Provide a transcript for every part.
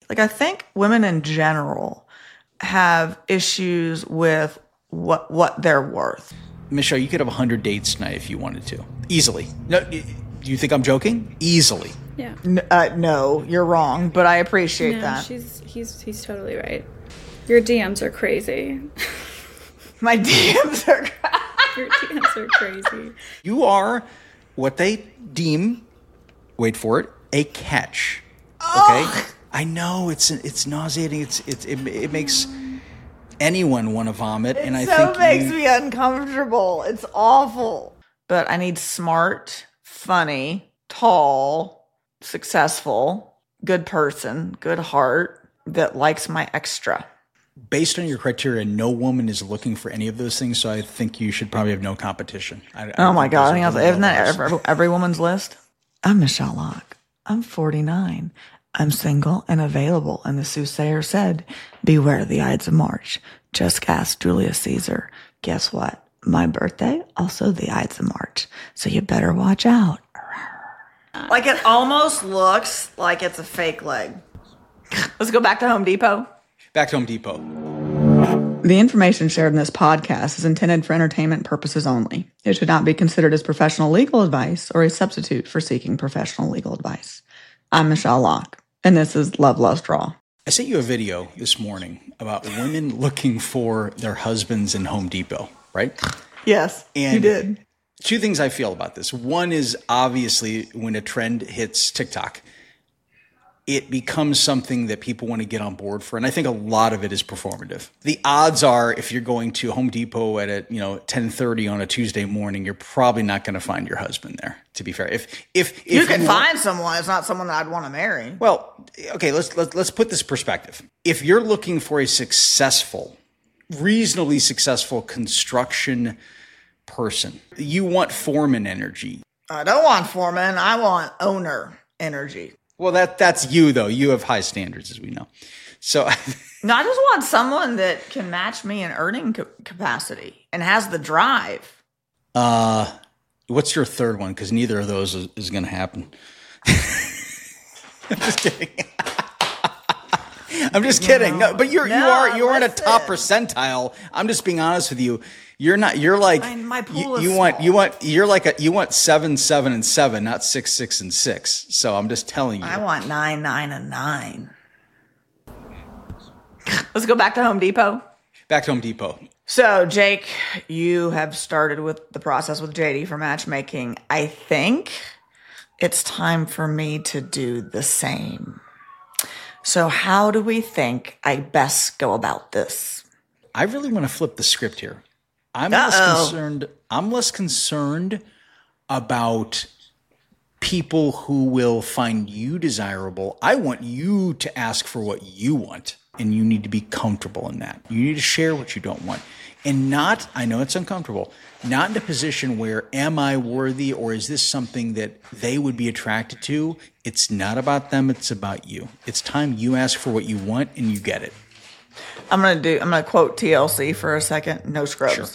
Like, I think women in general have issues with what they're worth. Michelle, you could have 100 dates tonight if you wanted to. Easily. No, do you think I'm joking? Easily. Yeah. No, you're wrong, but I appreciate that. He's totally right. Your DMs are crazy. My DMs are Your DMs are crazy. You are what they deem, wait for it, a catch. Okay? Oh. I know it's nauseating. It makes anyone want to vomit, and I think makes me uncomfortable. It's awful. But I need smart, funny, tall, successful, good person, good heart that likes my extra. Based on your criteria, no woman is looking for any of those things, so I think you should probably have no competition. Oh my God. Isn't that every woman's list? I'm Michelle Locke. I'm 49. I'm single and available. And the soothsayer said, beware the Ides of March. Just ask Julius Caesar. Guess what? My birthday, also the Ides of March. So you better watch out. Like, it almost looks like it's a fake leg. Let's go back to Home Depot. Back to Home Depot. The information shared in this podcast is intended for entertainment purposes only. It should not be considered as professional legal advice or a substitute for seeking professional legal advice. I'm Michelle Locke, and this is Love Lust Raw. I sent you a video this morning about women looking for their husbands in Home Depot, right? Yes, and you did. Two things I feel about this. One is obviously when a trend hits TikTok, it becomes something that people want to get on board for. And I think a lot of it is performative. The odds are if you're going to Home Depot at 10:30 on a Tuesday morning, you're probably not going to find your husband there, to be fair. If you can find someone, it's not someone that I'd want to marry. Well, okay, let's put this perspective. If you're looking for a reasonably successful construction person, you want foreman energy. I don't want foreman. I want owner energy. Well, that's you, though. You have high standards, as we know. So, no, I just want someone that can match me in earning capacity and has the drive. What's your third one? Because neither of those is going to happen. I'm just kidding. I'm just kidding. No, but you are in a top percentile. I'm just being honest with you. You're not. You're like my pool is you want 7, 7, and 7, not 6, 6, and 6. So I'm just telling you. I want 9, 9, and 9. Let's go back to Home Depot. Back to Home Depot. So, Jake, you have started with the process with JD for matchmaking. I think it's time for me to do the same. So, how do we think I best go about this? I really want to flip the script here. I'm less concerned about people who will find you desirable. I want you to ask for what you want, and you need to be comfortable in that. You need to share what you don't want. And not, I know it's uncomfortable, not in a position where, am I worthy, or is this something that they would be attracted to? It's not about them, it's about you. It's time you ask for what you want and you get it. I'm gonna quote TLC for a second. No scrubs. Sure.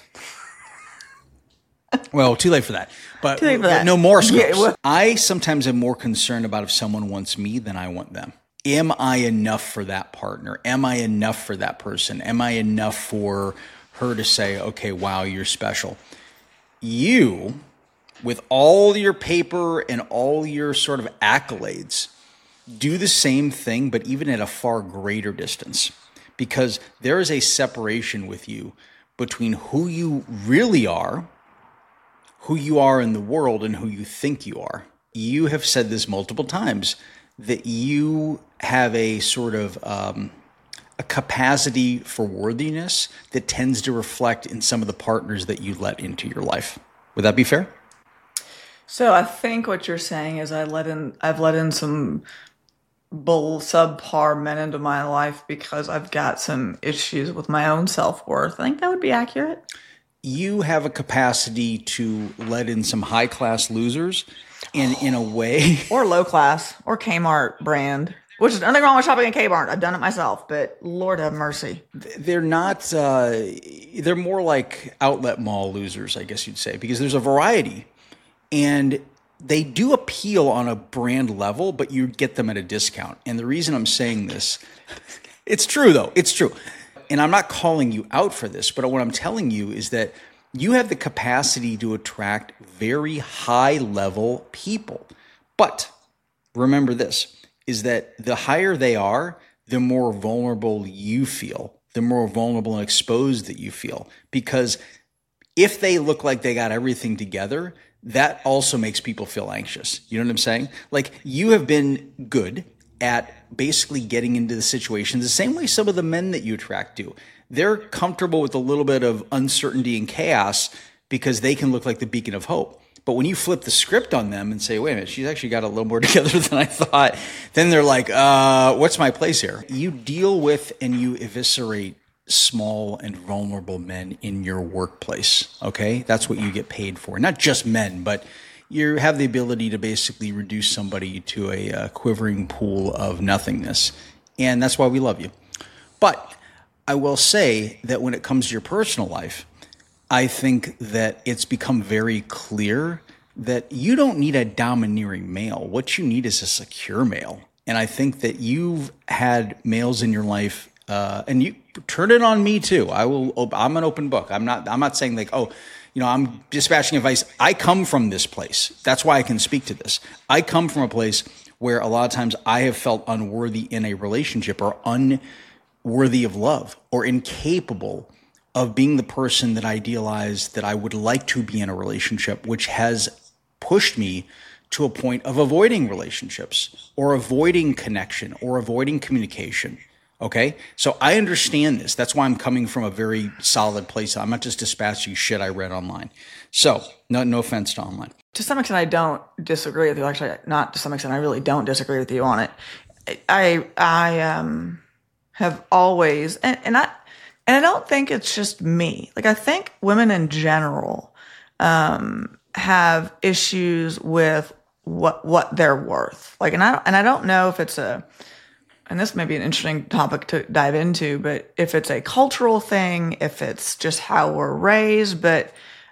Well, too late for that. But too late for that. No more scrubs. Yeah, well, I sometimes am more concerned about if someone wants me than I want them. Am I enough for that partner? Am I enough for that person? Am I enough for her to say, okay, wow, you're special? You, with all your paper and all your sort of accolades, do the same thing, but even at a far greater distance. Because there is a separation with you between who you really are, who you are in the world, and who you think you are. You have said this multiple times, that you have a sort of a capacity for worthiness that tends to reflect in some of the partners that you let into your life. Would that be fair? So I think what you're saying is I've let in some subpar men into my life because I've got some issues with my own self-worth. I think that would be accurate. You have a capacity to let in some high-class losers in a way. Or low-class, or Kmart brand. Which is nothing wrong with shopping at Kmart. I've done it myself, but Lord have mercy. They're not, they're more like outlet mall losers, I guess you'd say, because there's a variety. And they do appeal on a brand level, but you get them at a discount. And the reason I'm saying this, it's true though, it's true. And I'm not calling you out for this, but what I'm telling you is that you have the capacity to attract very high level people. But remember this, is that the higher they are, the more vulnerable you feel, the more vulnerable and exposed that you feel. Because if they look like they got everything together, that also makes people feel anxious. You know what I'm saying? Like, you have been good at basically getting into the situation the same way some of the men that you attract do. They're comfortable with a little bit of uncertainty and chaos because they can look like the beacon of hope. But when you flip the script on them and say, wait a minute, she's actually got a little more together than I thought, then they're like, what's my place here? You deal with and you eviscerate small and vulnerable men in your workplace, okay? That's what you get paid for. Not just men, but you have the ability to basically reduce somebody to a quivering pool of nothingness. And that's why we love you. But I will say that when it comes to your personal life, I think that it's become very clear that you don't need a domineering male. What you need is a secure male. And I think that you've had males in your life, and you turn it on me too. I'm an open book. I'm not saying like, oh, I'm dispatching advice. I come from this place. That's why I can speak to this. I come from a place where a lot of times I have felt unworthy in a relationship, or unworthy of love, or incapable of being the person that I idealized that I would like to be in a relationship, which has pushed me to a point of avoiding relationships, or avoiding connection, or avoiding communication. Okay? So I understand this. That's why I'm coming from a very solid place. I'm not just dispatching shit I read online. So no offense to online. To some extent, I don't disagree with you. Actually, not to some extent, I really don't disagree with you on it. I have always, and I don't think it's just me. Like, I think women in general have issues with what they're worth. Like, and I don't know if it's and this may be an interesting topic to dive into, but if it's a cultural thing, if it's just how we're raised. But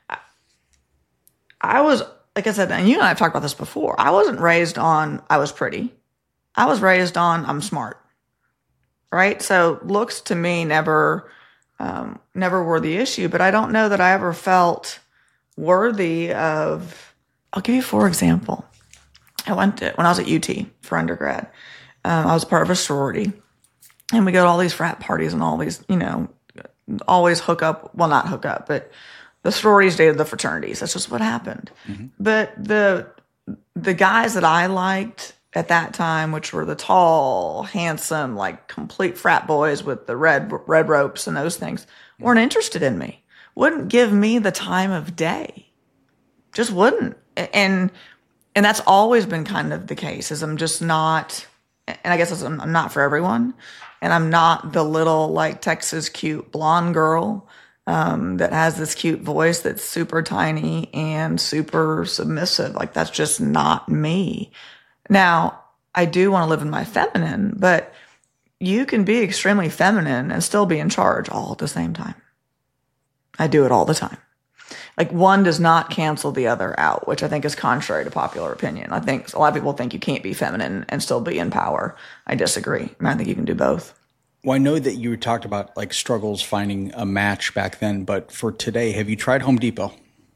I was, like I said, and you and I have talked about this before, I wasn't raised on I was pretty. I was raised on I'm smart, right? So looks to me never were the issue, but I don't know that I ever felt worthy of. I'll give you for example. When I was at UT for undergrad, I was part of a sorority, and we go to all these frat parties and all these, always hook up. Well, not hook up, but the sororities dated the fraternities. That's just what happened. Mm-hmm. But the guys that I liked at that time, which were the tall, handsome, like complete frat boys with the red ropes and those things, weren't interested in me. Wouldn't give me the time of day. Just wouldn't. And that's always been kind of the case, is I'm just not, and I guess I'm not for everyone. And I'm not the little like Texas cute blonde girl that has this cute voice that's super tiny and super submissive. Like, that's just not me. Now, I do want to live in my feminine, but you can be extremely feminine and still be in charge all at the same time. I do it all the time. Like, one does not cancel the other out, which I think is contrary to popular opinion. I think a lot of people think you can't be feminine and still be in power. I disagree. I think you can do both. Well, I know that you talked about like struggles finding a match back then, but for today, have you tried Home Depot?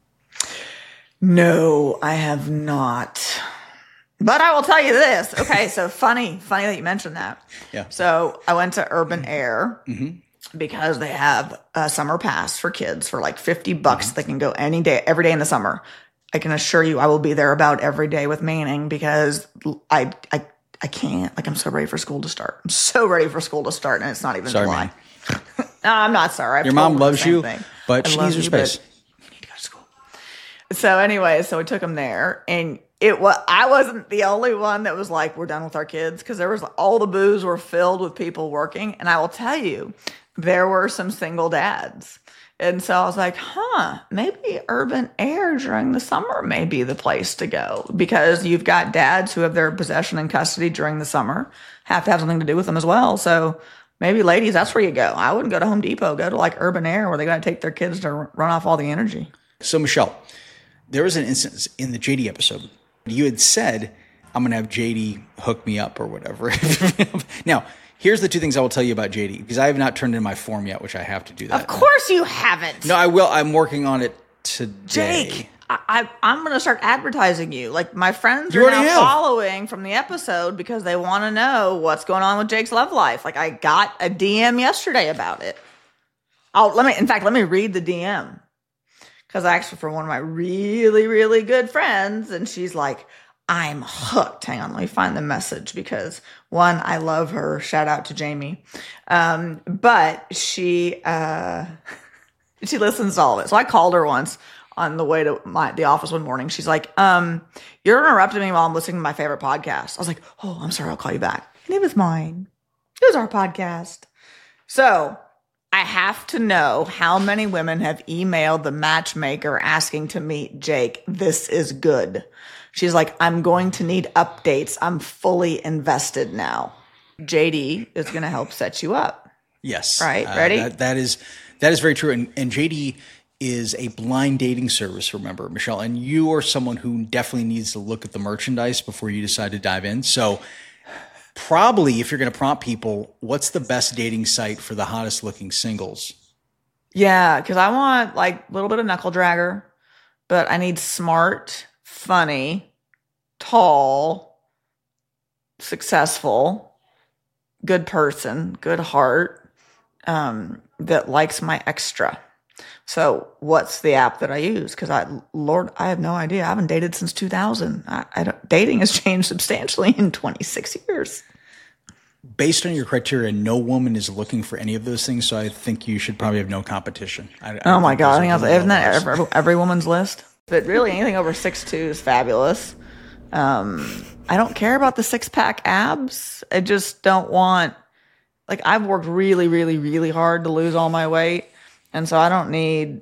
No, I have not. But I will tell you this. Okay, so funny that you mentioned that. Yeah. So I went to Urban Air because they have a summer pass for kids for like $50. They can go any day, every day in the summer. I can assure you I will be there about every day with Manning because I can't. Like, I'm so ready for school to start. I'm so ready for school to start, and it's not even July. No, I'm not sorry. Your mom loves you, but she needs her space. You need to go to school. So anyway, so we took them there, and I wasn't the only one that was like, we're done with our kids, because there was all the booths were filled with people working, and I will tell you, there were some single dads. And so I was like, maybe Urban Air during the summer may be the place to go, because you've got dads who have their possession and custody during the summer, have to have something to do with them as well. So maybe ladies, that's where you go. I wouldn't go to Home Depot, go to like Urban Air where they got to take their kids to run off all the energy. So Michelle, there was an instance in the JD episode You had said, I'm going to have JD hook me up or whatever. Now, here's the two things I will tell you about JD, because I have not turned in my form yet, which I have to do that. Of course you haven't. No, I will. I'm working on it today. Jake, I'm going to start advertising you. Like, my friends are now following from the episode because they want to know what's going on with Jake's love life. Like, I got a DM yesterday about it. Let me read the DM. Because I asked for one of my really, really good friends, and she's like, I'm hooked. Hang on, let me find the message because, one, I love her. Shout out to Jamie. But she listens to all of it. So I called her once on the way to the office one morning. She's like, you're interrupting me while I'm listening to my favorite podcast. I was like, oh, I'm sorry, I'll call you back. And it was mine. It was our podcast. So I have to know how many women have emailed the matchmaker asking to meet Jake. This is good. She's like, I'm going to need updates. I'm fully invested now. JD is going to help set you up. Yes. Right? Ready? That is very true. And JD is a blind dating service, remember, Michelle. And you are someone who definitely needs to look at the merchandise before you decide to dive in. So probably if you're going to prompt people, what's the best dating site for the hottest looking singles? Yeah, because I want like a little bit of knuckle dragger, but I need smart, funny, tall, successful, good person, good heart, that likes my extra. So what's the app that I use? Because I have no idea. I haven't dated since 2000. Dating has changed substantially in 26 years. Based on your criteria, no woman is looking for any of those things. So I think you should probably have no competition. Oh my God. Isn't that every woman's list? But really anything over 6'2" is fabulous. I don't care about the 6-pack abs. I just don't want, like, I've worked really, really, really hard to lose all my weight. And so I don't need,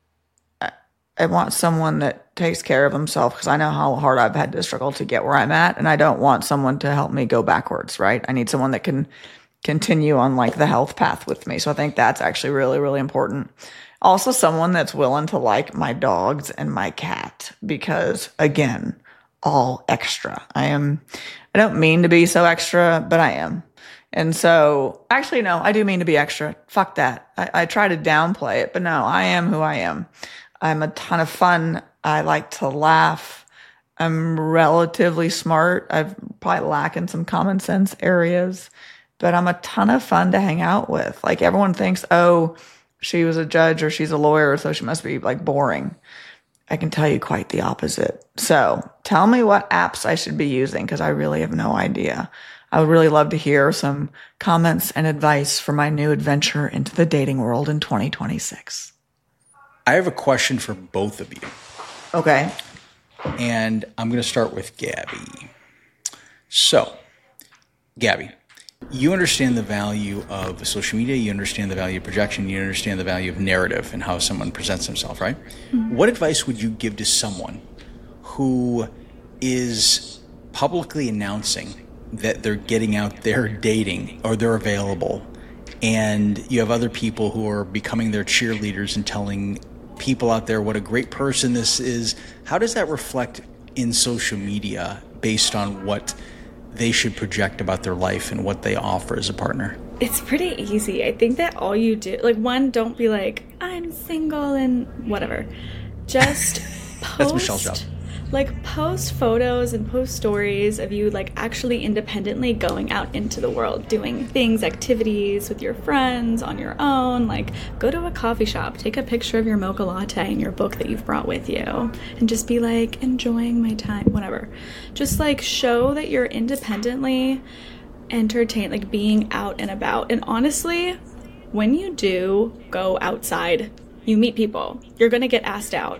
I want someone that takes care of himself because I know how hard I've had to struggle to get where I'm at. And I don't want someone to help me go backwards, right? I need someone that can continue on like the health path with me. So I think that's actually really, really important. Also someone that's willing to like my dogs and my cat because, again, all extra. I don't mean to be so extra, but I am. And so, actually, no, I do mean to be extra. Fuck that. I try to downplay it, but no, I am who I am. I'm a ton of fun. I like to laugh. I'm relatively smart. I've probably lack in some common sense areas, but I'm a ton of fun to hang out with. Like everyone thinks, oh, she was a judge or she's a lawyer, so she must be like boring. I can tell you quite the opposite. So tell me what apps I should be using because I really have no idea. I would really love to hear some comments and advice for my new adventure into the dating world in 2026. I have a question for both of you. Okay. And I'm going to start with Gabby. So, Gabby, you understand the value of social media, you understand the value of projection, you understand the value of narrative and how someone presents themselves, right? Mm-hmm. What advice would you give to someone who is publicly announcing that they're getting out there dating or they're available, and you have other people who are becoming their cheerleaders and telling people out there what a great person this is? How does that reflect in social media based on what they should project about their life and what they offer as a partner? It's pretty easy. I think that all you do, like, one, don't be like, I'm single and whatever. Just post. That's Michelle's job. Like, post photos and post stories of you, like, actually independently going out into the world, doing things, activities with your friends, on your own. Like, go to a coffee shop, take a picture of your mocha latte and your book that you've brought with you, and just be like, enjoying my time, whatever. Just, like, show that you're independently entertained, like, being out and about. And honestly, when you do go outside, you meet people. You're going to get asked out.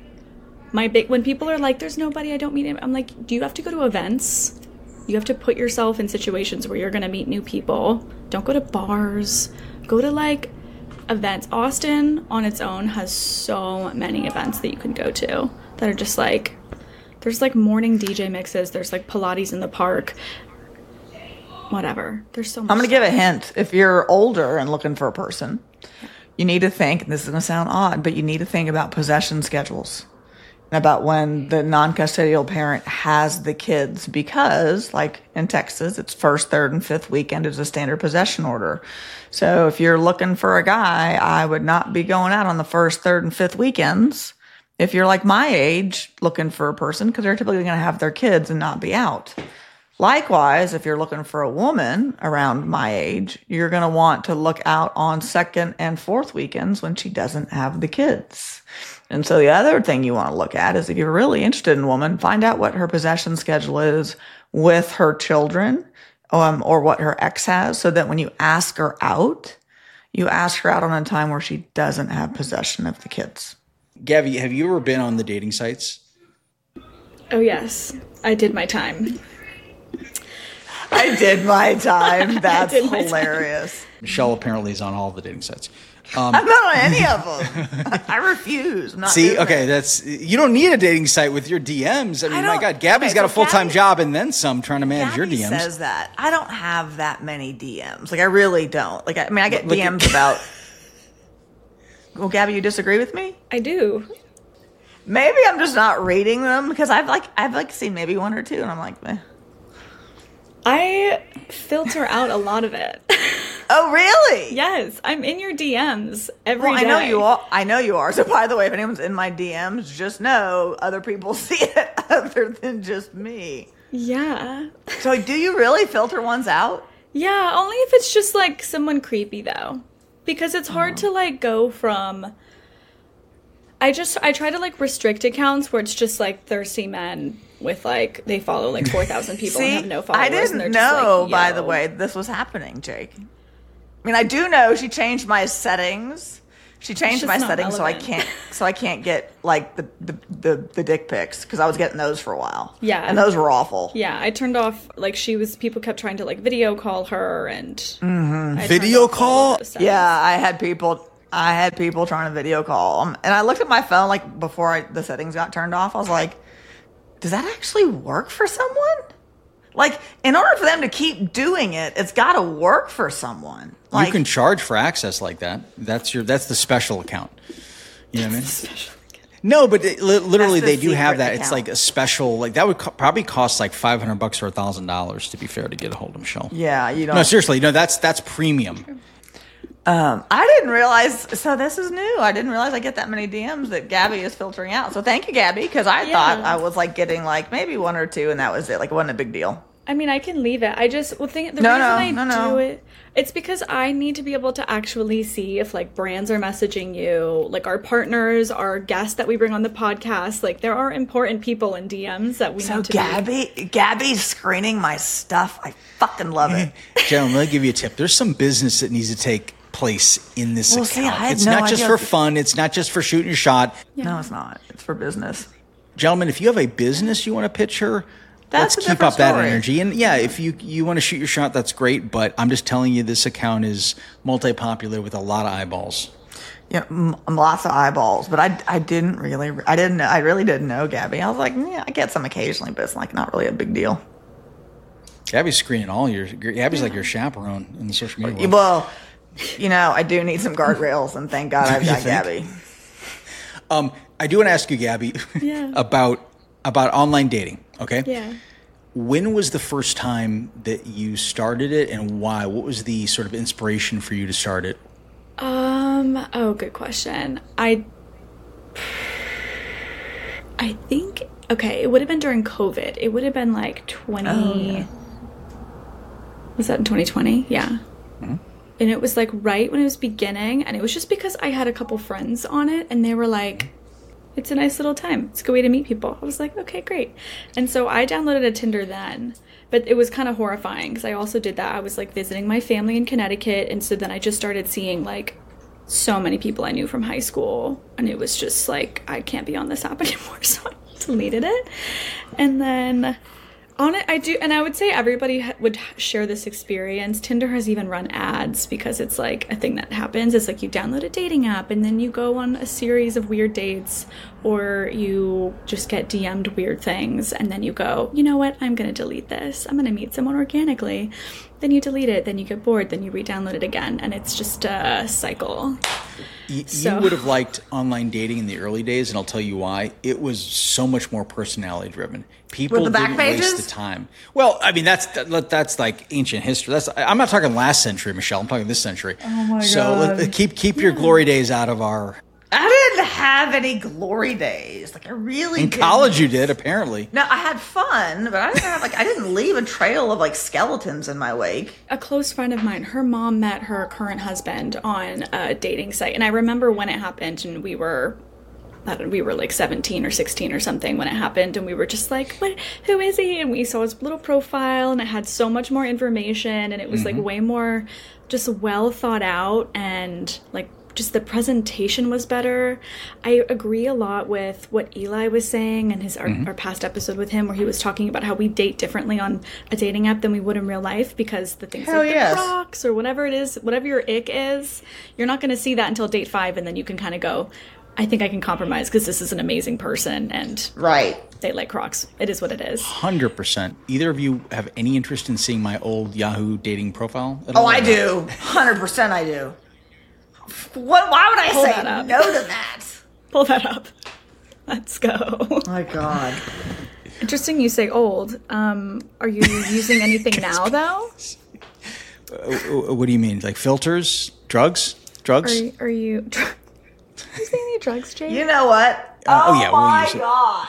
When people are like, there's nobody, I don't meet him, I'm like, do you have to go to events? You have to put yourself in situations where you're going to meet new people. Don't go to bars. Go to, like, events. Austin on its own has so many events that you can go to that are just like, there's like morning DJ mixes. There's like Pilates in the park. Whatever. There's so much. I'm going to give a hint. If you're older and looking for a person, you need to think, this is going to sound odd, but you need to think about possession schedules. about when the non-custodial parent has the kids, because like in Texas, it's first, third, and fifth weekend is a standard possession order. So if you're looking for a guy, I would not be going out on the first, third, and fifth weekends if you're like my age looking for a person, because they're typically going to have their kids and not be out. Likewise, if you're looking for a woman around my age, you're going to want to look out on second and fourth weekends when she doesn't have the kids. And so the other thing you want to look at is if you're really interested in a woman, find out what her possession schedule is with her children, or what her ex has, so that when you ask her out, you ask her out on a time where she doesn't have possession of the kids. Gabby, have you ever been on the dating sites? Oh, yes. I did my time. I did my time. That's hilarious. Time. Michelle apparently is on all the dating sites. I'm not on any of them. I refuse. I'm not See, okay, you don't need a dating site with your DMs. I mean, my God, Gabby's got a full-time job and then some trying to manage your DMs. Says that. I don't have that many DMs. Like, I really don't. Like, I mean, I get DMs about. Well, Gabby, you disagree with me? I do. Maybe I'm just not reading them, because I've seen maybe one or two, and I'm like, meh. I filter out a lot of it. Oh, really? Yes, I'm in your DMs every day. I know you are. I know you are. So, by the way, if anyone's in my DMs, just know other people see it other than just me. Yeah. So, do you really filter ones out? Yeah, only if it's just like someone creepy, though, because it's hard to like go from. I try to like restrict accounts where it's just like thirsty men with like they follow like 4,000 people and have no followers. I didn't know, by the way, this was happening, Jake. I mean, I do know she changed my settings. She changed my settings relevant. so I can't get like the dick pics, because I was getting those for a while. Yeah, and those were awful. Yeah, I turned off like people kept trying to like video call her and video call. Yeah, I had people trying to video call, and I looked at my phone like before the settings got turned off. I was like, does that actually work for someone? Like, in order for them to keep doing it, it's got to work for someone. Like, you can charge for access like that. That's the special account. You know what I mean? No, but literally they do have that. Account. It's like a special, like that would probably cost like $500 or $1,000 to be fair to get a hold of Michelle. Yeah, you don't. No, seriously, no, that's premium. I didn't realize, so this is new. I didn't realize I get that many DMs that Gabby is filtering out. So thank you, Gabby, because I thought I was like getting like maybe one or two and that was it. Like, it wasn't a big deal. I mean, I can leave it. I just, the reason I do it, it's because I need to be able to actually see if like brands are messaging you, like our partners, our guests that we bring on the podcast. Like, there are important people in DMs that we need to Gabby's screening my stuff. I fucking love it. Gentlemen, let me give you a tip. There's some business that needs to take place in this account. See, it's not just for fun. It's not just for shooting your shot. Yeah. No, it's not. It's for business. Gentlemen, if you have a business you want to pitch her, let's keep up that energy. And yeah, if you want to shoot your shot, that's great. But I'm just telling you, this account is multi-popular with a lot of eyeballs. Yeah, lots of eyeballs. But I really didn't know Gabby. I was like, yeah, I get some occasionally, but it's like not really a big deal. Gabby's screening Gabby's like your chaperone in the social media world. Well, you know, I do need some guardrails, and thank God I've got Gabby. I do want to ask you, Gabby, about online dating. Okay. Yeah. When was the first time that you started it, and why? What was the sort of inspiration for you to start it? Good question. I think, it would have been during COVID. It would have been like 20. Oh, yeah. Was that in 2020? Yeah. Mm-hmm. And it was like right when it was beginning, and it was just because I had a couple friends on it, and they were like, it's a nice little time. It's a good way to meet people. I was like, okay, great. And so I downloaded a Tinder then, but it was kind of horrifying because I also did that. I was like visiting my family in Connecticut, and so then I just started seeing like so many people I knew from high school, and it was just like, I can't be on this app anymore, so I deleted it. And then on it, I would say everybody would share this experience. Tinder has even run ads because it's like a thing that happens. It's like you download a dating app and then you go on a series of weird dates, or you just get DM'd weird things and then you go, you know what, I'm going to delete this. I'm going to meet someone organically. then you delete it, then you get bored, then you re-download it again, and it's just a cycle. You would have liked online dating in the early days, and I'll tell you why. It was so much more personality driven. People With the back didn't pages? waste the time. Well, I mean, that's like ancient history. I'm not talking last century, Michelle. I'm talking this century. Oh my so God. keep your glory days out of our. I didn't have any glory days. Like I really In didn't. college, you did apparently. No, I had fun, but I didn't have I didn't leave a trail of like skeletons in my wake. A close friend of mine, her mom met her current husband on a dating site, and I remember when it happened, and we were like 17 or 16 or something when it happened, and we were just like, what, who is he? And we saw his little profile, and it had so much more information, and it was like way more just well thought out, and like just the presentation was better. I agree a lot with what Eli was saying in our past episode with him, where he was talking about how we date differently on a dating app than we would in real life, because the things like the rocks or whatever it is, whatever your ick is, you're not going to see that until date 5, and then you can kind of go, I think I can compromise because this is an amazing person, and Right. they like Crocs. It is what it is. 100%. Either of you have any interest in seeing my old Yahoo dating profile? At Oh, all? I do. 100% I do. What? Why would I Pull say that up. no to that? Pull that up. Let's go. Oh my God. Interesting you say old. Are you using anything now, though? What do you mean? Like filters? Drugs? Are you using any drugs, Jake? You know what? oh, yeah, we'll my use it. God.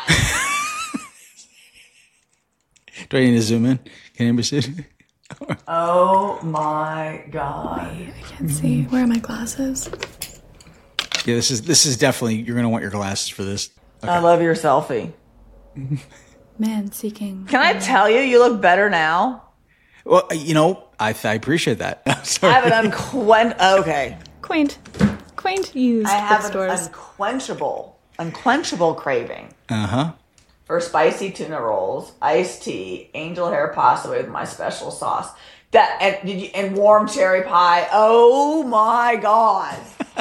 Do I need to zoom in? Can anybody see it? Oh my God. I can't see. Where are my glasses? Yeah, this is definitely, you're going to want your glasses for this. I love your selfie. Man seeking. Can I tell you, you look better now? Well, I appreciate that. I Sorry. have an Quaint used I have an bookstores. unquenchable craving Uh-huh. for spicy tuna rolls, iced tea, angel hair pasta with my special sauce, and warm cherry pie. Oh my God!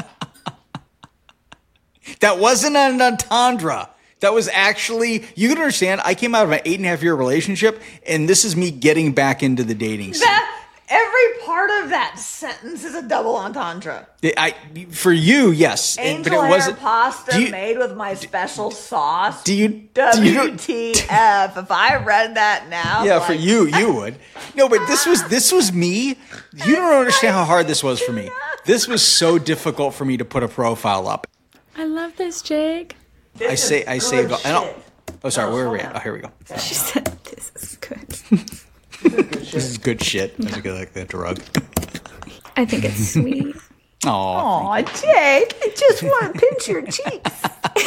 That wasn't an entendre. That was actually, you can understand, I came out of an 8.5-year relationship, and this is me getting back into the dating scene. Every part of that sentence is a double entendre. For you, yes. Angel hair pasta made with my special sauce. WTF? If I read that now, yeah, for you would. No, but this was me. You don't understand how hard this was for me. This was so difficult for me to put a profile up. I love this, Jake. I saved. Oh, sorry. Where are we at? Oh, here we go. She said, "This is good." This is good shit. That's good, like that drug. I think it's sweet. Aw. Aw, Jake, I just want to pinch your cheeks.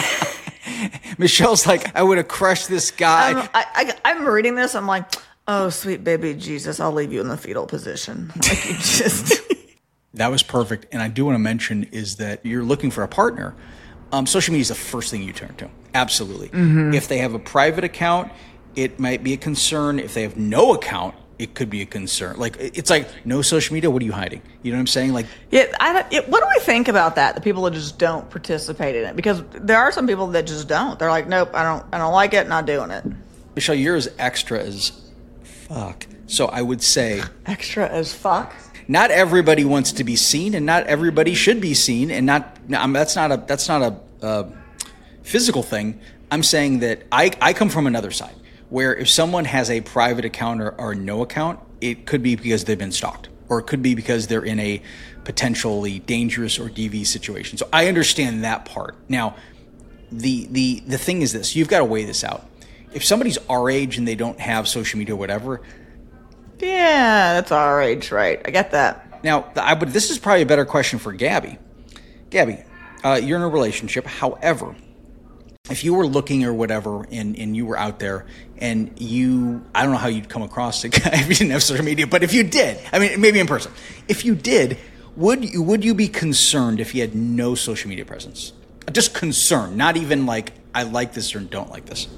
Michelle's like, I would have crushed this guy. I'm reading this. I'm like, oh, sweet baby Jesus, I'll leave you in the fetal position. Like you just. That was perfect. And I do want to mention is that you're looking for a partner. Social media is the first thing you turn to. Absolutely. Mm-hmm. If they have a private account, it might be a concern. If they have no account, it could be a concern. Like, it's like, no social media, what are you hiding? You know what I'm saying? Like, Yeah, what do we think about that? The people that just don't participate in it, because there are some people that just don't. They're like, nope, I don't like it, not doing it. Michelle, you're as extra as fuck. So I would say, Extra as fuck. not everybody wants to be seen, and not everybody should be seen, and that's not a physical thing. I'm saying that I come from another side, where if someone has a private account or no account, it could be because they've been stalked, or it could be because they're in a potentially dangerous or DV situation. So I understand that part. Now, the thing is this: you've got to weigh this out. If somebody's our age and they don't have social media or whatever, Yeah, that's our age, right? I get that. now but this is probably a better question for Gabby. Gabby, you're in a relationship. However, if you were looking or whatever and you were out there and I don't know how you'd come across a guy if you didn't have social media, but if you did, I mean, maybe in person, if you did, would you be concerned if he had no social media presence? Just concerned, not even like, I like this or don't like this.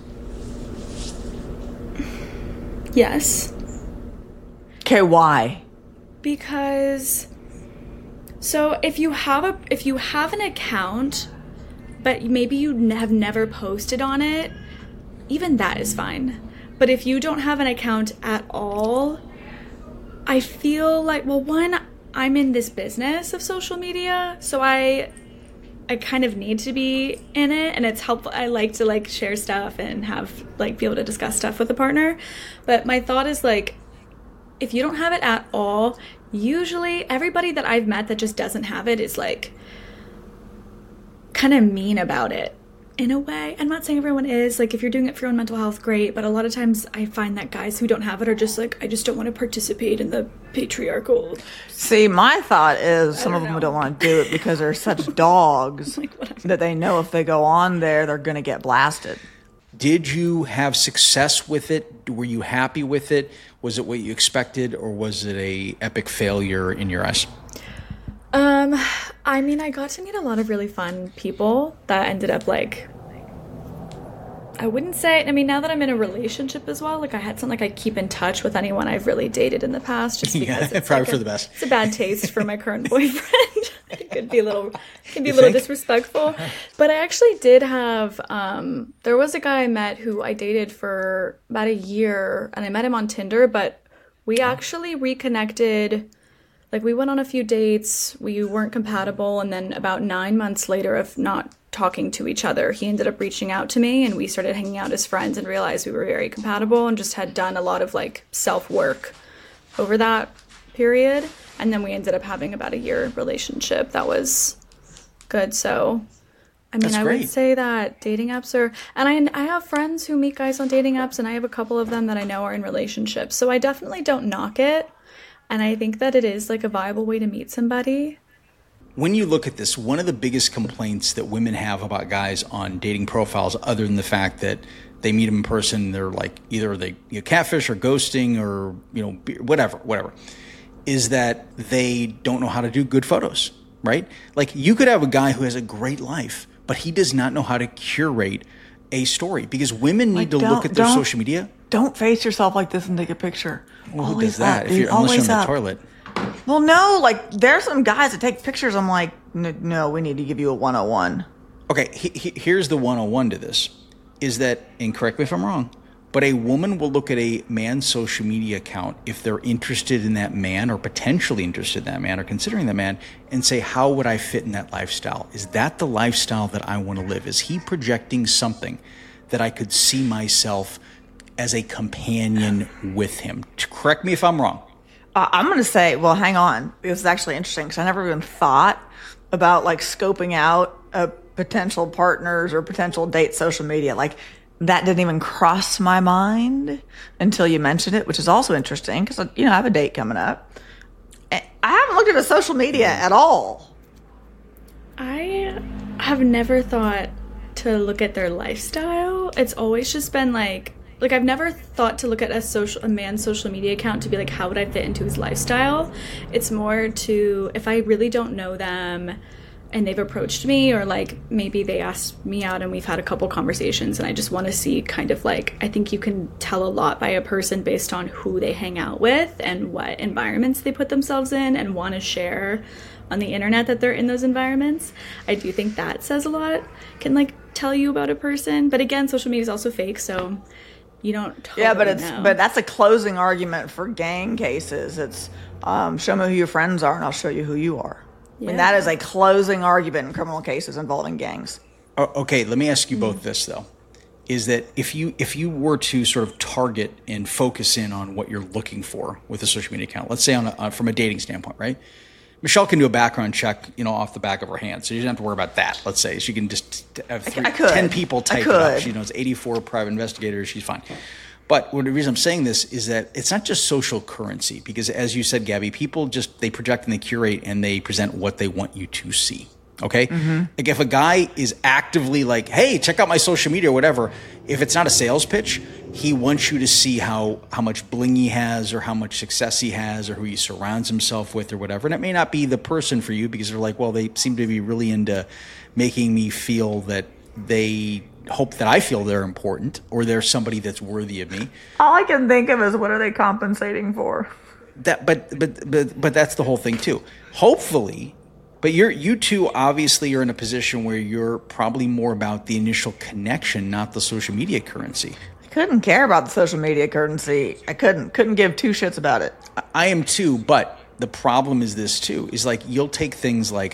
Yes. Okay, why? Because so if you have an account, but maybe you have never posted on it, even that is fine. But if you don't have an account at all, I feel like, well, one, I'm in this business of social media, so I kind of need to be in it, and it's helpful. I like to like share stuff and have like be able to discuss stuff with a partner. But my thought is like, if you don't have it at all, usually everybody that I've met that just doesn't have it is like kind of mean about it in a way. I'm not saying everyone is. Like, if you're doing it for your own mental health, great. But a lot of times I find that guys who don't have it are just like, I just don't want to participate in the patriarchal. See, my thought is some of them don't want to do it because they're such dogs that they know if they go on there, they're going to get blasted. Did you have success with it? Were you happy with it? Was it what you expected, or was it a epic failure in your eyes? I mean, I got to meet a lot of really fun people that ended up like, I wouldn't say, I mean, now that I'm in a relationship as well, like I had something like I keep in touch with anyone I've really dated in the past, just because it's probably like for the best. It's a bad taste for my current boyfriend. It could be a little disrespectful. But I actually did have, there was a guy I met who I dated for about a year, and I met him on Tinder, but we actually reconnected. Like, we went on a few dates, we weren't compatible, and then about 9 months later of not talking to each other, he ended up reaching out to me, and we started hanging out as friends and realized we were very compatible and just had done a lot of, like, self-work over that period. And then we ended up having about a year relationship that was good. So, I mean, I would say that dating apps are, and I have friends who meet guys on dating apps, and I have a couple of them that I know are in relationships. So I definitely don't knock it. And I think that it is like a viable way to meet somebody. When you look at this, one of the biggest complaints that women have about guys on dating profiles, other than the fact that they meet them in person, they're like either they catfish or ghosting or whatever, is that they don't know how to do good photos, right? Like, you could have a guy who has a great life, but he does not know how to curate a story, because women need to look at their social media. Don't face yourself like this and take a picture. Well, who does that? Unless you're in the toilet. Well, no, like, there's some guys that take pictures. I'm like, no, we need to give you a 101. Okay, here's the 101 to this, is that, and correct me if I'm wrong, but a woman will look at a man's social media account if they're interested in that man or potentially interested in that man or considering that man and say, how would I fit in that lifestyle? Is that the lifestyle that I want to live? Is he projecting something that I could see myself as a companion with him? Correct me if I'm wrong. I'm going to say, well, hang on. This is actually interesting because I never even thought about like scoping out potential partners or potential date social media. Like, that didn't even cross my mind until you mentioned it, which is also interesting because, I have a date coming up. I haven't looked at his social media at all. I have never thought to look at their lifestyle. It's always just been like I've never thought to look at a man's social media account to be like, how would I fit into his lifestyle? It's more to, if I really don't know them and they've approached me, or like maybe they asked me out and we've had a couple conversations and I just want to see kind of like, I think you can tell a lot by a person based on who they hang out with and what environments they put themselves in and want to share on the internet that they're in those environments. I do think that says a lot, can like tell you about a person. But again, social media is also fake, so you don't totally know. But that's a closing argument for gang cases. It's show me who your friends are and I'll show you who you are. Yeah. I mean, that is a closing argument in criminal cases involving gangs. Okay, let me ask you both this though. Is that if you were to sort of target and focus in on what you're looking for with a social media account, let's say from a dating standpoint, right? Michelle can do a background check, off the back of her hand, so you don't have to worry about that. Let's say she can just have 10 people type it up. She knows 84 private investigators. She's fine. But the reason I'm saying this is that it's not just social currency, because as you said, Gabby, people they project and they curate and they present what they want you to see. Okay? Mm-hmm. Like, if a guy is actively like, hey, check out my social media or whatever, if it's not a sales pitch, he wants you to see how much bling he has or how much success he has or who he surrounds himself with or whatever. And it may not be the person for you because they're like, well, they seem to be really into making me feel that they hope that I feel they're important or they're somebody that's worthy of me. All I can think of is, what are they compensating for? But that's the whole thing too. Hopefully. But you two obviously are in a position where you're probably more about the initial connection, not the social media currency. Couldn't care about the social media currency. I couldn't give two shits about it. I am too, but the problem is this too, is like you'll take things like,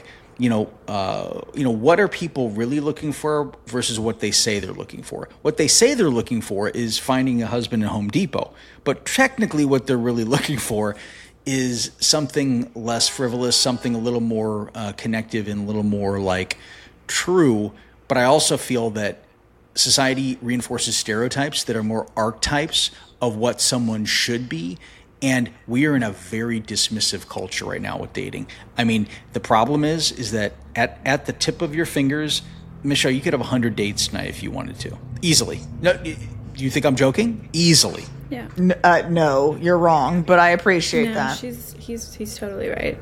what are people really looking for versus what they say they're looking for? What they say they're looking for is finding a husband at Home Depot. But technically what they're really looking for is something less frivolous, something a little more connective and a little more like true. But I also feel that society reinforces stereotypes that are more archetypes of what someone should be. And we are in a very dismissive culture right now with dating. I mean, the problem is that at the tip of your fingers, Michelle, you could have 100 dates tonight if you wanted to. Easily. No, do you think I'm joking? Easily. Yeah. No, you're wrong, but I appreciate that. He's totally right.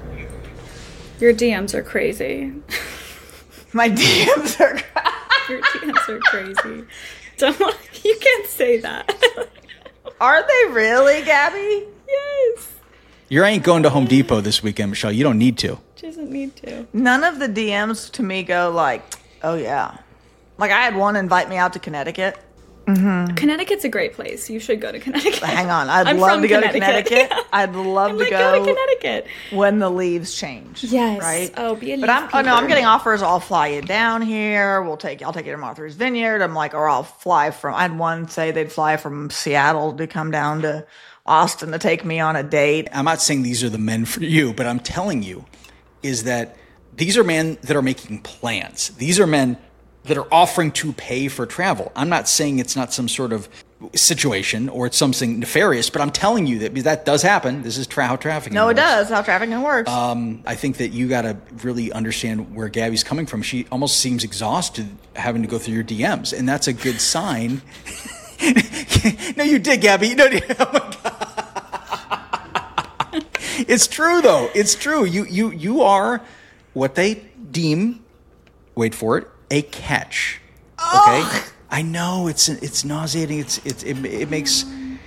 Your DMs are crazy. My DMs are Your DMs are crazy. You can't say that. Are they really, Gabby? Yes. You ain't going to Home Depot this weekend, Michelle. You don't need to. She doesn't need to. None of the DMs to me go like, oh yeah. Like I had one invite me out to Connecticut. Mm-hmm. Connecticut's a great place. You should go to Connecticut. Hang on. I'd love to go to Connecticut. I'd love to go to Connecticut when the leaves change. Yes. Right? Oh, be a leaf But I'm getting offers. I'll fly you down here. I'll take you to Martha's Vineyard. I'm like, or I'll fly from, I had one say they'd fly from Seattle to come down to Austin to take me on a date. I'm not saying these are the men for you, but I'm telling you is that these are men that are making plans. These are men that are offering to pay for travel. I'm not saying it's not some sort of situation or it's something nefarious, but I'm telling you that does happen. This is how trafficking works. No, it does. How trafficking works. I think that you got to really understand where Gabby's coming from. She almost seems exhausted having to go through your DMs, and that's a good sign. No, you did, Gabby. No, oh my God. It's true, though. It's true. You are what they deem, wait for it, a catch. Okay? Oh. I know it's nauseating. It makes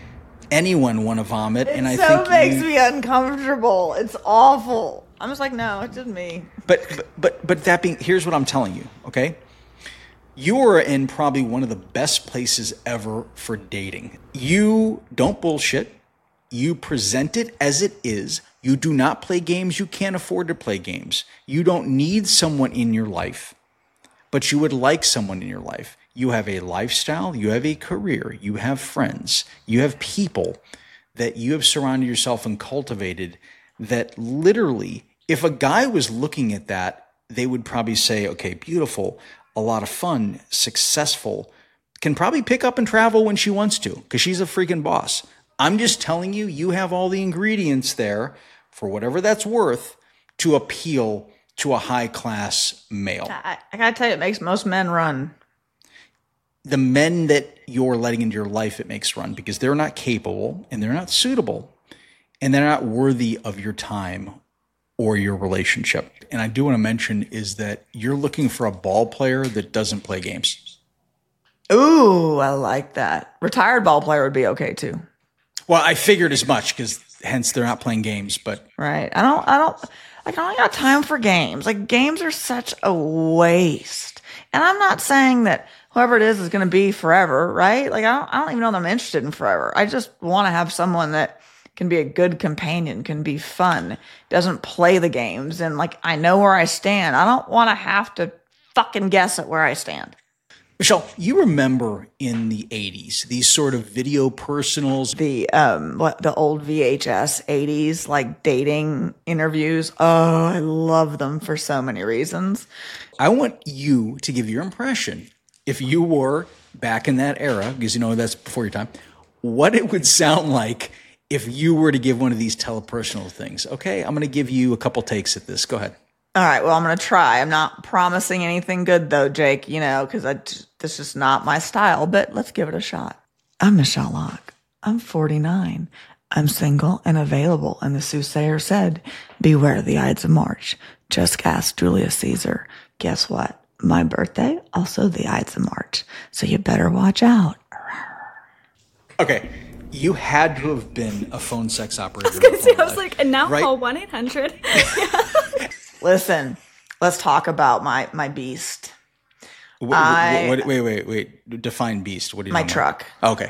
anyone want to vomit, and I think makes me uncomfortable. It's awful. I'm just like, no, it's just me. But that being, here's what I'm telling you. Okay, you are in probably one of the best places ever for dating. You don't bullshit. You present it as it is. You do not play games. You can't afford to play games. You don't need someone in your life. But you would like someone in your life. You have a lifestyle, you have a career, you have friends, you have people that you have surrounded yourself and cultivated that literally, if a guy was looking at that, they would probably say, okay, beautiful, a lot of fun, successful, can probably pick up and travel when she wants to because she's a freaking boss. I'm just telling you, you have all the ingredients there for whatever that's worth to appeal to a high-class male. I gotta tell you, it makes most men run. The men that you're letting into your life, it makes run because they're not capable and they're not suitable and they're not worthy of your time or your relationship. And I do want to mention is that you're looking for a ball player that doesn't play games. Ooh, I like that. Retired ball player would be okay too. Well, I figured as much because hence they're not playing games, but. Right. I don't got time for games. Like games are such a waste. And I'm not saying that whoever it is going to be forever, right? Like I don't even know that I'm interested in forever. I just want to have someone that can be a good companion, can be fun, doesn't play the games. And like, I know where I stand. I don't want to have to fucking guess at where I stand. Michelle, you remember in the 80s, these sort of video personals. The old VHS 80s, like dating interviews. Oh, I love them for so many reasons. I want you to give your impression, if you were back in that era, because you know that's before your time, what it would sound like if you were to give one of these telepersonal things. Okay, I'm going to give you a couple takes at this. Go ahead. All right, well, I'm going to try. I'm not promising anything good, though, Jake, because this is not my style, but let's give it a shot. I'm Michelle Locke. I'm 49. I'm single and available, and the soothsayer said, beware the Ides of March. Just ask Julius Caesar. Guess what? My birthday, also the Ides of March, so you better watch out. Okay, you had to have been a phone sex operator. I was going to say, I was like, and now right? Call 1-800. Listen, let's talk about my beast. Wait. Define beast. What do you My mean? truck. Okay.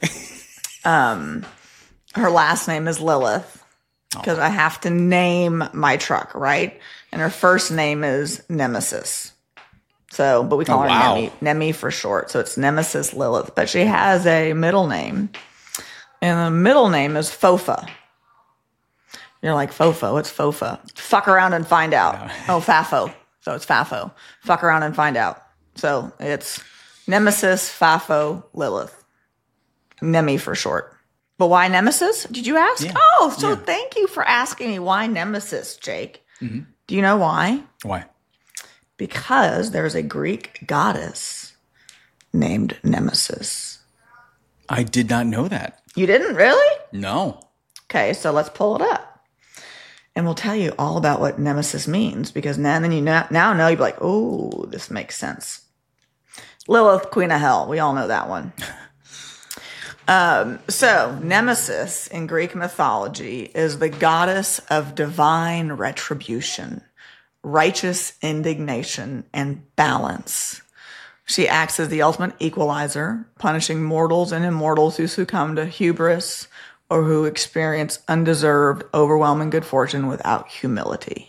Her last name is Lilith because I have to name my truck, right? And her first name is Nemesis. So, but we call her Nemi for short. So it's Nemesis Lilith. But she has a middle name. And the middle name is Fofa. You're like, Fofo, what's Fofa? Fuck around and find out. Oh, Fafo. So it's Fafo. Fuck around and find out. So it's Nemesis, Fafo, Lilith. Nemi for short. But why Nemesis? Did you ask? Yeah. Thank you for asking me why Nemesis, Jake. Mm-hmm. Do you know why? Why? Because there's a Greek goddess named Nemesis. I did not know that. You didn't really? No. Okay, so let's pull it up. And we'll tell you all about what Nemesis means, because then you now know, you'll be like, oh, this makes sense. Lilith, Queen of Hell. We all know that one. So Nemesis in Greek mythology is the goddess of divine retribution, righteous indignation, and balance. She acts as the ultimate equalizer, punishing mortals and immortals who succumb to hubris or who experience undeserved, overwhelming good fortune without humility.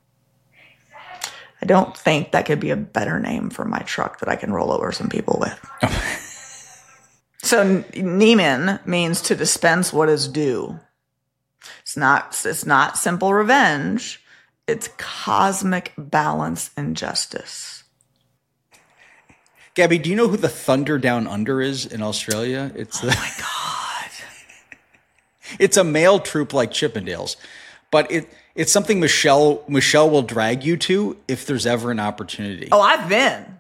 I don't think that could be a better name for my truck that I can roll over some people with. So Nemen means to dispense what is due. It's not simple revenge. It's cosmic balance and justice. Gabby, do you know who the Thunder Down Under is in Australia? Oh my God. It's a male troop like Chippendales, but it's something Michelle will drag you to if there's ever an opportunity. Oh, I've been.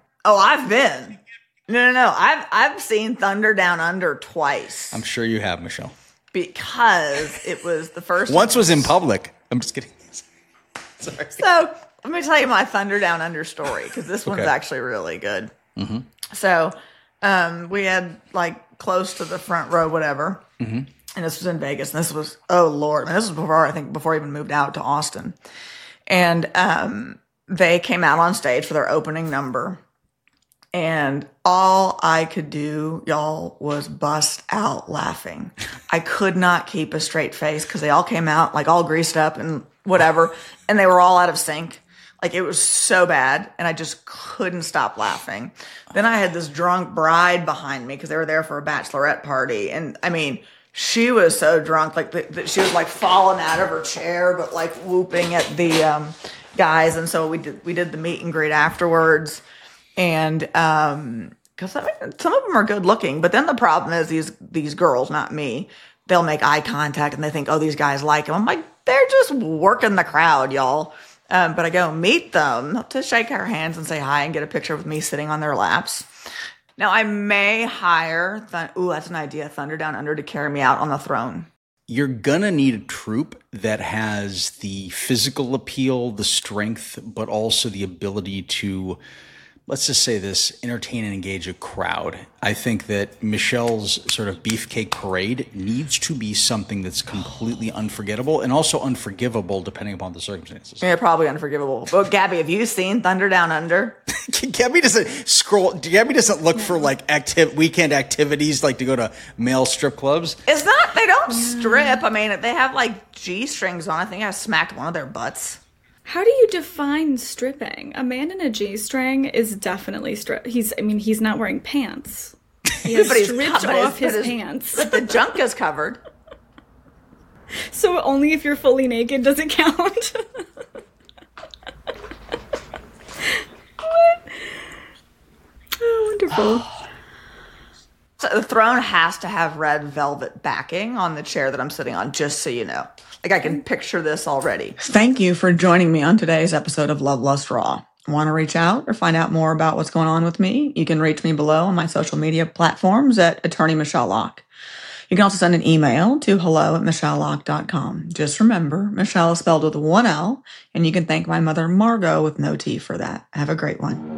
No. I've seen Thunder Down Under twice. I'm sure you have, Michelle. Because it was the first. Once was in public. I'm just kidding. Sorry. So let me tell you my Thunder Down Under story, because this one's actually really good. Mm-hmm. So we had like close to the front row, whatever. Mm-hmm. And this was in Vegas. And this was, oh Lord. And this was before I even moved out to Austin. And they came out on stage for their opening number. And all I could do, y'all, was bust out laughing. I could not keep a straight face because they all came out like all greased up and whatever. And they were all out of sync. Like, it was so bad, and I just couldn't stop laughing. Then I had this drunk bride behind me because they were there for a bachelorette party. And, I mean, she was so drunk, like, she was, like, falling out of her chair, but, like, whooping at the guys. And so we did the meet and greet afterwards. And because some of them are good looking. But then the problem is these girls, not me, they'll make eye contact, and they think, oh, these guys like them. I'm like, they're just working the crowd, y'all. But I go meet them to shake our hands and say hi and get a picture with me sitting on their laps. Now, I may hire, that's an idea, Thunder Down Under to carry me out on the throne. You're going to need a troupe that has the physical appeal, the strength, but also the ability to, let's just say this, entertain and engage a crowd. I think that Michelle's sort of beefcake parade needs to be something that's completely unforgettable and also unforgivable depending upon the circumstances. Yeah, probably unforgivable. But Gabby, have you seen Thunder Down Under? Gabby doesn't look for like weekend activities like to go to male strip clubs. It's not, they don't strip. I mean, they have like G-strings on. I think I smacked one of their butts. How do you define stripping? A man in a G-string is definitely strip. He's not wearing pants. He has stripped off his pants. But the junk is covered. So only if you're fully naked does it count? What? Oh, wonderful. So the throne has to have red velvet backing on the chair that I'm sitting on, just so you know. Like, I can picture this already. Thank you for joining me on today's episode of Love Lust Raw. Want to reach out or find out more about what's going on with me? You can reach me below on my social media platforms at Attorney Michelle Locke. You can also send an email to hello@michellelocke.com. Just remember, Michelle is spelled with one L, and you can thank my mother Margot with no T for that. Have a great one.